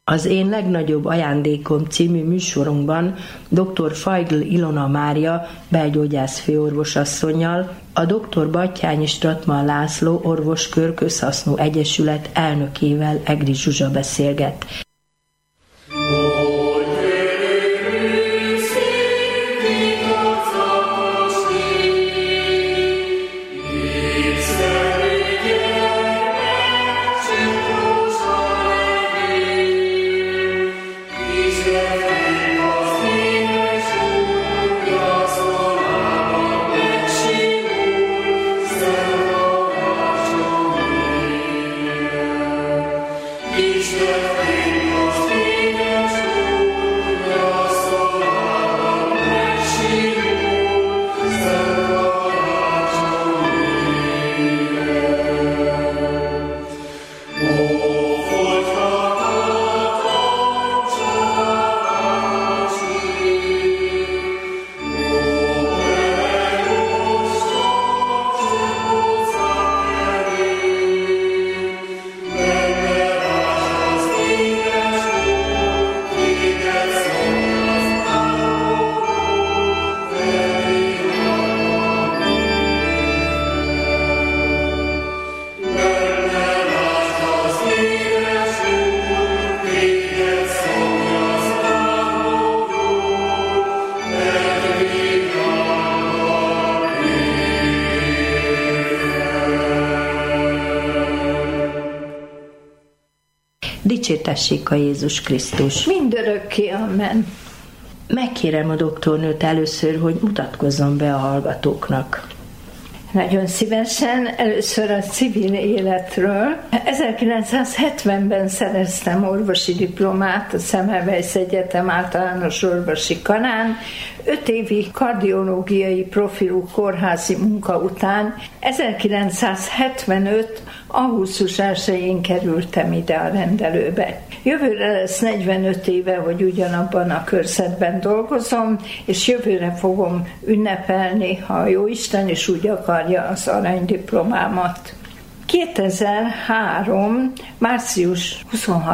Az Én legnagyobb ajándékom című műsorunkban dr. Feigl Ilona Mária belgyógyász főorvosasszonnyal, a dr. Batthyány Strattmann László orvoskör közhasznú egyesület elnökével Egri Zsuzsa beszélget. Dicsértessék a Jézus Krisztus! Mindörökké, amen! Megkérem a doktornőt először, hogy mutatkozzon be a hallgatóknak. Nagyon szívesen. Először a civil életről. 1970-ben szereztem orvosi diplomát a Semmelweis Egyetem általános orvosi karán. 5 évi kardiológiai profilú kórházi munka után 1975. augusztus 1-én kerültem ide a rendelőbe. Jövőre lesz 45 éve, hogy ugyanabban a körzetben dolgozom, és jövőre fogom ünnepelni, ha a Jóisten is úgy akarja, az aranydiplomámat. 2003. március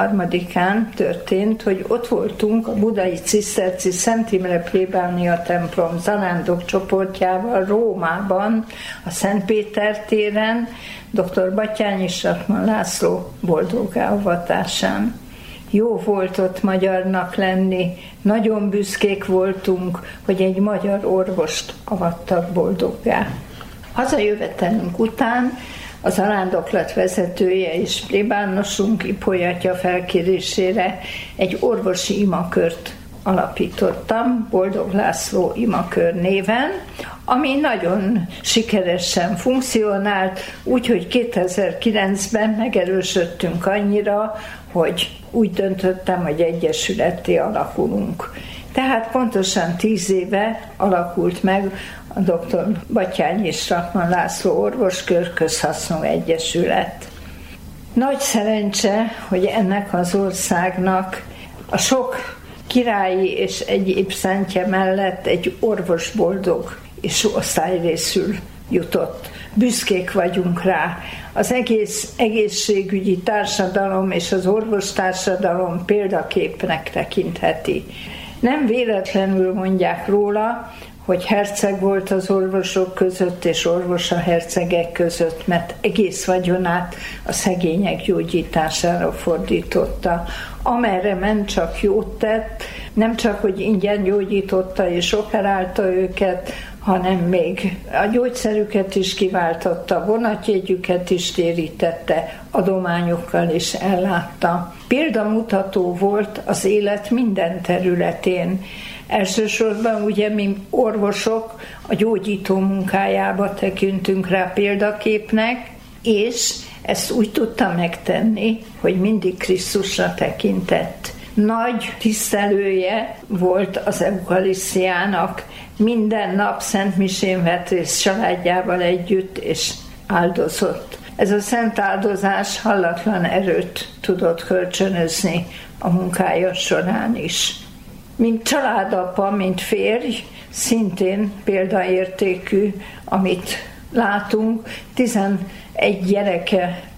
23-án történt, hogy ott voltunk a budai ciszterci Szent Imre plébánia templom zarándok csoportjával Rómában, a Szent Péter téren, dr. Batthyány Strattmann László boldoggá avatásán. Jó volt ott magyarnak lenni, nagyon büszkék voltunk, hogy egy magyar orvost avattak boldoggá. Hazajövetelünk után az arándoklat vezetője és plébánosunk Ipolyatya felkérésére egy orvosi imakört alapítottam, Boldog László imakör néven, ami nagyon sikeresen funkcionált, úgyhogy 2009-ben megerősödtünk annyira, hogy úgy döntöttem, hogy egyesületté alakulunk. Tehát pontosan 10 éve alakult meg a dr. Batthyány Strattmann László orvoskör közhasznú egyesület. Nagy szerencse, hogy ennek az országnak a sok királyi és egyéb szentje mellett egy orvosboldog és osztályrészül jutott. Büszkék vagyunk rá. Az egész egészségügyi társadalom és az orvostársadalom példaképnek tekintheti. Nem véletlenül mondják róla, hogy herceg volt az orvosok között és orvos a hercegek között, mert egész vagyonát a szegények gyógyítására fordította. Amerre ment, csak jót tett, nem csak, hogy ingyen gyógyította és operálta őket, hanem még a gyógyszerüket is kiváltotta, vonatjegyüket is térítette, adományokkal is ellátta. Példamutató volt az élet minden területén. Elsősorban ugye mi orvosok a gyógyító munkájába tekintünk rá példaképnek, és ezt úgy tudta megtenni, hogy mindig Krisztusra tekintett. Nagy tisztelője volt az eukarisztiának, minden nap szentmisén vett részt családjával együtt, és áldozott. Ez a szent áldozás hallatlan erőt tudott kölcsönözni a munkája során is. Mint családapa, mint férj, szintén példaértékű, amit látunk, 11 gyereke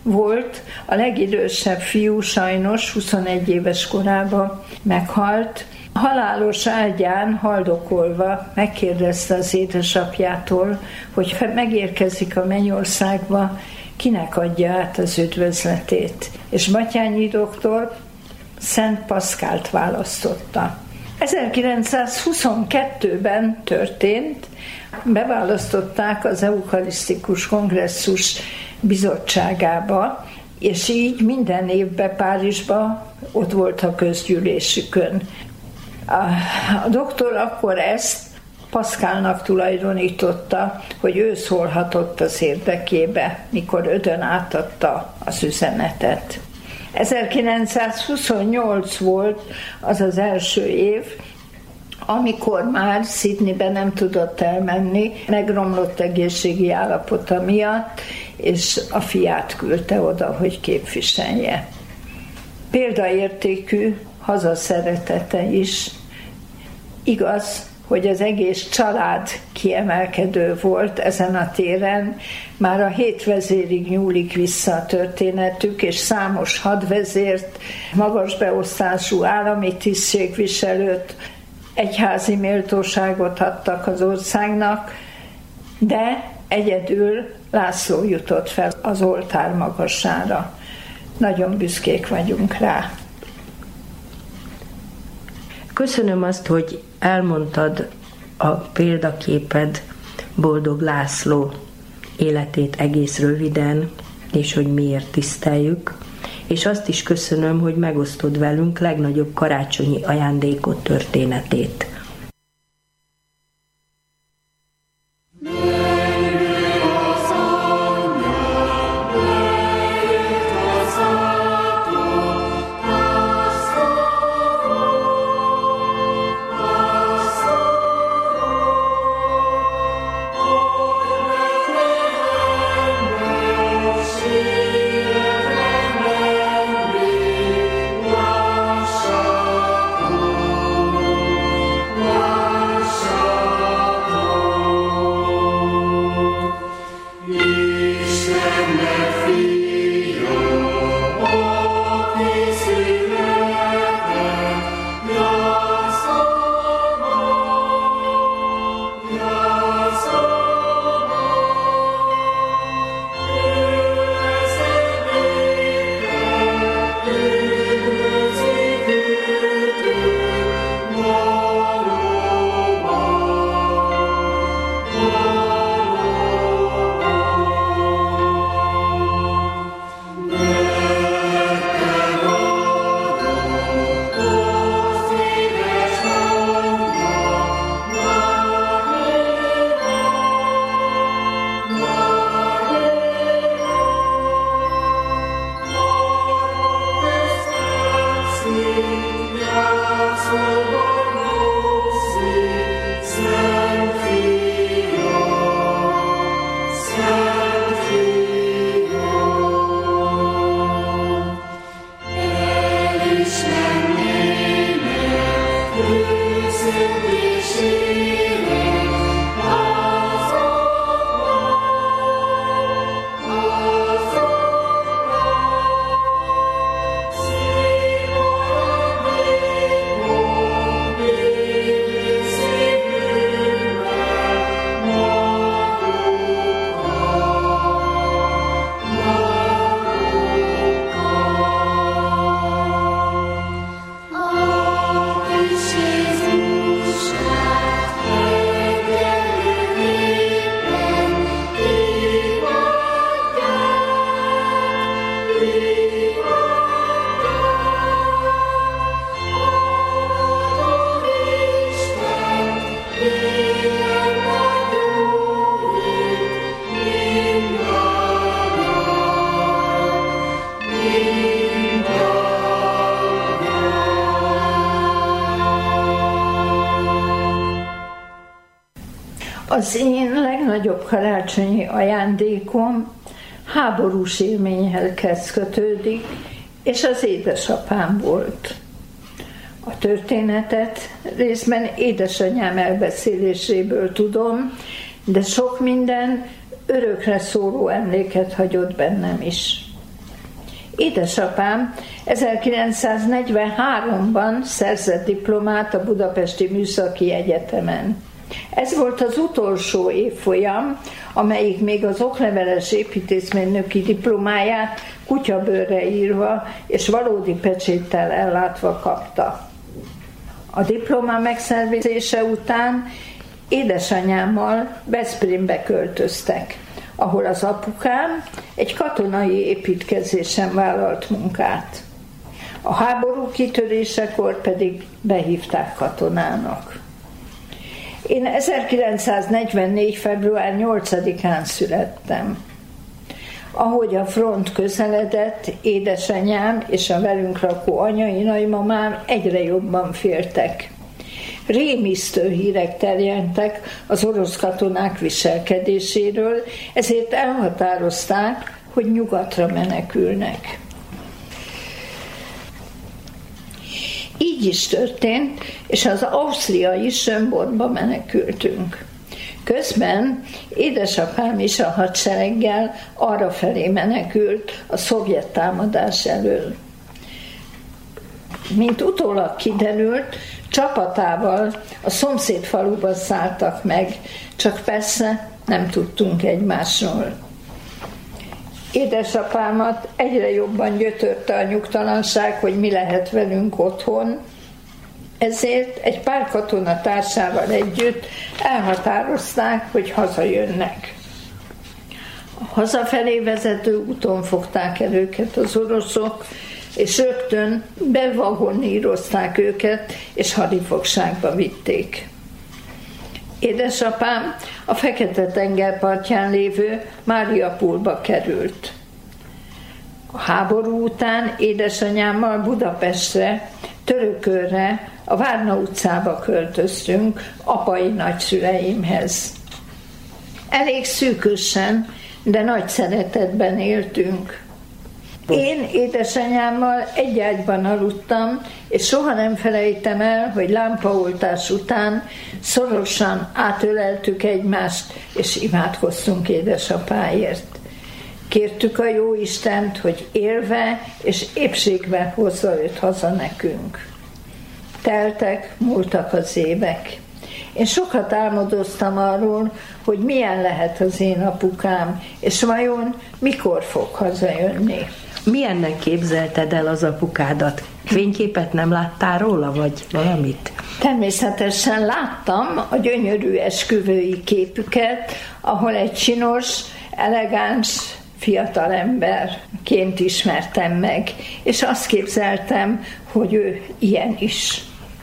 volt, a legidősebb fiú sajnos 21 éves korában meghalt. Halálos ágyán haldokolva megkérdezte az édesapjától, hogy megérkezik a mennyországba, kinek adja át az üdvözletét. És Batthyány doktor Szent Paszkált választotta. 1922-ben történt, beválasztották az Eukarisztikus Kongresszus bizottságába, és így minden évben Párizsban ott volt a közgyűlésükön. A doktor akkor ezt Paszkálnak tulajdonította, hogy ő szólhatott az érdekébe, mikor Ödön átadta az üzenetet. 1928 volt az az első év, amikor már Sydneybe nem tudott elmenni, megromlott egészségi állapota miatt, és a fiát küldte oda, hogy képviselje. Példaértékű hazaszeretete is. Igaz, hogy az egész család kiemelkedő volt ezen a téren, már a 7 vezérig nyúlik vissza a történetük, és számos hadvezért, magas beosztású állami tisztségviselőt, egyházi méltóságot adtak az országnak, de egyedül László jutott fel az oltár magasára. Nagyon büszkék vagyunk rá. Köszönöm azt, hogy elmondtad a példaképed Boldog László életét egész röviden, és hogy miért tiszteljük, és azt is köszönöm, hogy megosztod velünk legnagyobb karácsonyi ajándékot történetét. Az én legnagyobb karácsonyi ajándékom háborús élményhez kötődik, és az édesapám volt. A történetet részben édesanyám elbeszéléséből tudom, de sok minden örökre szóló emléket hagyott bennem is. Édesapám 1943-ban szerzett diplomát a Budapesti Műszaki Egyetemen. Ez volt az utolsó évfolyam, amelyik még az okleveles építészmérnöki diplomáját kutyabőrre írva és valódi pecséttel ellátva kapta. A diploma megszerzése után édesanyámmal Veszprémbe költöztek, ahol az apukám egy katonai építkezésen vállalt munkát. A háború kitörésekor pedig behívták katonának. Én 1944. február 8-án születtem. Ahogy a front közeledett, édesanyám és a velünk lakó anyai nagymamám egyre jobban féltek. Rémisztő hírek terjedtek az orosz katonák viselkedéséről, ezért elhatározták, hogy nyugatra menekülnek. Így is történt, és az ausztriai Schönbornba menekültünk. Közben édesapám is a hadsereggel arrafelé menekült a szovjet támadás elől. Mint utólag kiderült, csapatával a szomszéd faluba szálltak meg, csak persze nem tudtunk egymásról. Édesapámat egyre jobban gyötörte a nyugtalanság, hogy mi lehet velünk otthon, ezért egy pár katona társával együtt elhatározták, hogy hazajönnek. A hazafelé vezető úton fogták el őket az oroszok, és rögtön bevagonírozták őket, és hadifogságba vitték. Édesapám a Fekete-tenger partján lévő Máriapulba került. A háború után édesanyámmal Budapestre, Törökölre, a Várna utcába költöztünk apai nagyszüleimhez. Elég szűkösen, de nagy szeretetben éltünk. Én édesanyámmal egy ágyban aludtam, és soha nem felejtem el, hogy lámpaoltás után szorosan átöleltük egymást, és imádkoztunk édesapáért. Kértük a Jóistent, hogy élve és épségbe hozza őt haza nekünk. Teltek, múltak az évek. Én sokat álmodoztam arról, hogy milyen lehet az én apukám, és vajon mikor fog hazajönni. Milyennek képzelted el az apukádat? Fényképet nem láttál róla, vagy valamit? Természetesen láttam a gyönyörű esküvői képüket, ahol egy csinos, elegáns fiatalemberként ismertem meg, és azt képzeltem, hogy ő ilyen is.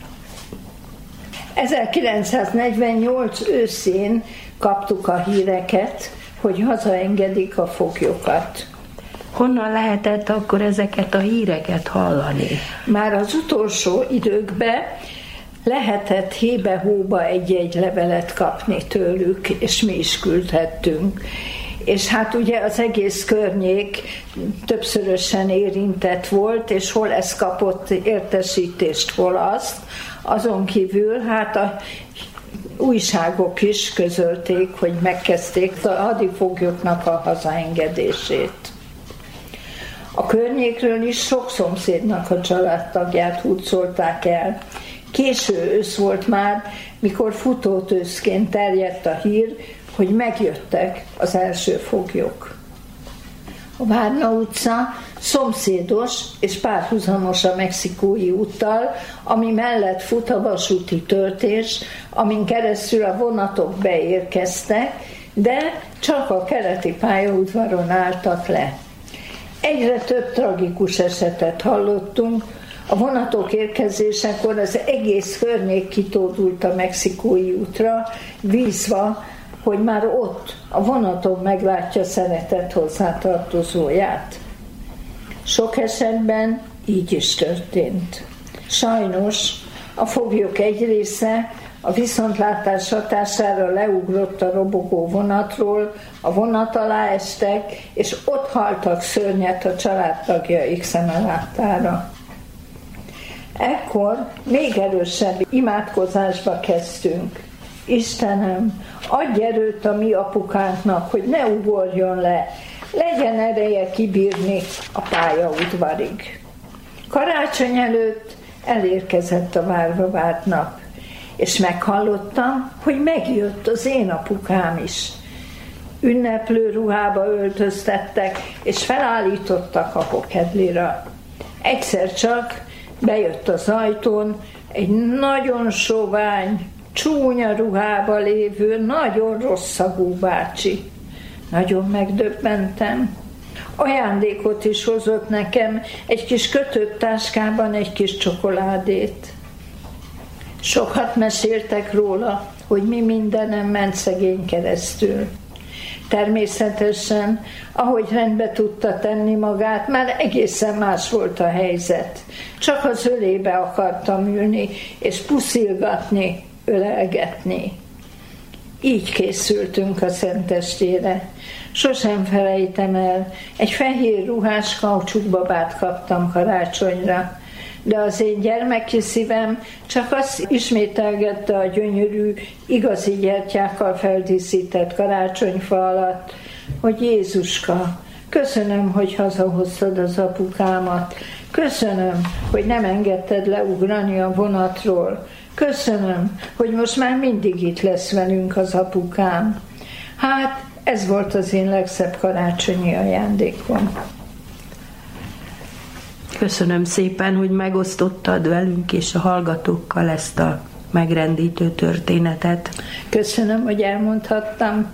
1948 őszén kaptuk a híreket, hogy hazaengedik a foglyokat. Honnan lehetett akkor ezeket a híreket hallani? Már az utolsó időkben lehetett hébe-hóba egy-egy levelet kapni tőlük, és mi is küldhettünk. És hát ugye az egész környék többszörösen érintett volt, és hol ez kapott értesítést, hol azt. Azon kívül hát a újságok is közölték, hogy megkezdték a hadifoglyoknak a hazaengedését. A környékről is sok szomszédnak a családtagját hurcolták el. Késő ősz volt már, mikor futótőszként terjedt a hír, hogy megjöttek az első foglyok. A Várna utca szomszédos és párhuzamos a Mexikói úttal, ami mellett fut a vasúti töltés, amin keresztül a vonatok beérkeztek, de csak a keleti pályaudvaron álltak le. Egyre több tragikus esetet hallottunk, a vonatok érkezésekor az egész környék kitódult a Mexikói útra, bízva, hogy már ott a vonaton meglátja szeretett hozzátartozóját. Sok esetben így is történt. Sajnos a foglyok egy része a viszontlátás hatására leugrott a robogó vonatról, a vonat alá estek, és ott haltak szörnyet a családtagjaik szeme láttára. Ekkor még erősebb imádkozásba kezdtünk. Istenem, adj erőt a mi apukánknak, hogy ne ugorjon le, legyen ereje kibírni a pályaudvarig. Karácsony előtt elérkezett a várva várt nap, és meghallottam, hogy megjött az én apukám is. Ünneplő ruhába öltöztettek, és felállítottak a hokedlira. Egyszer csak bejött az ajtón egy nagyon sovány, csúnya ruhába lévő, nagyon rosszagú bácsi. Nagyon megdöbbentem. Ajándékot is hozott nekem, egy kis kötött táskában egy kis csokoládét. Sokat meséltek róla, hogy mi mindenem ment szegény keresztül. Természetesen, ahogy rendbe tudta tenni magát, már egészen más volt a helyzet. Csak az ölébe akartam ülni, és puszilgatni, ölelgetni. Így készültünk a szentestére. Sosem felejtem el, egy fehér ruhás kaucsukbabát kaptam karácsonyra, de az én gyermeki szívem csak azt ismételgette a gyönyörű, igazi gyertyákkal feldíszített karácsonyfa alatt, hogy Jézuska, köszönöm, hogy hazahoztad az apukámat, köszönöm, hogy nem engedted leugrani a vonatról, köszönöm, hogy most már mindig itt lesz velünk az apukám. Hát, ez volt az én legszebb karácsonyi ajándékom. Köszönöm szépen, hogy megosztottad velünk és a hallgatókkal ezt a megrendítő történetet. Köszönöm, hogy elmondhattam.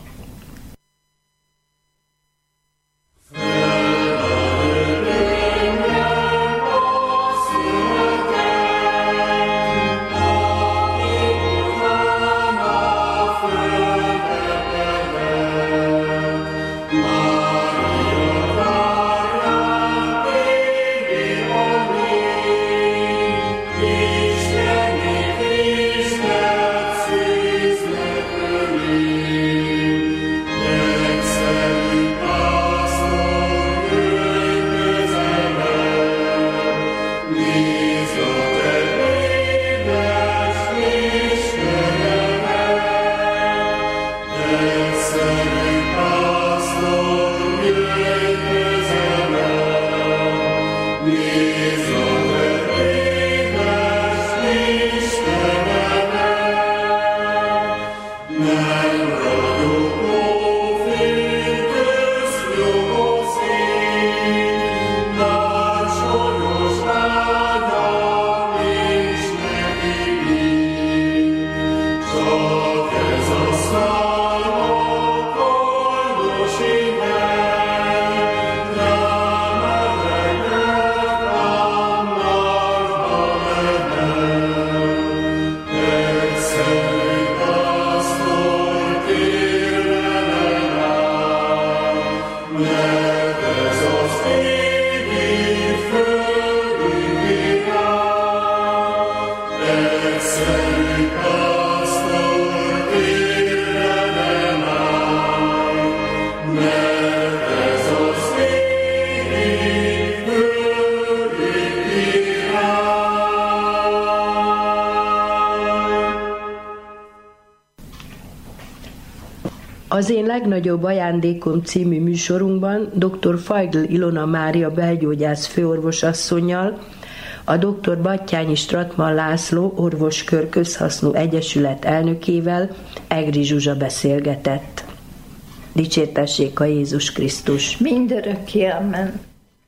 Az én legnagyobb ajándékom című műsorunkban dr. Feigl Ilona Mária belgyógyász főorvosasszonnyal, a dr. Batthyányi Strattmann László orvoskör közhasznú egyesület elnökével Egri Zsuzsa beszélgetett. Dicsértessék a Jézus Krisztus! Mindörökké, amen!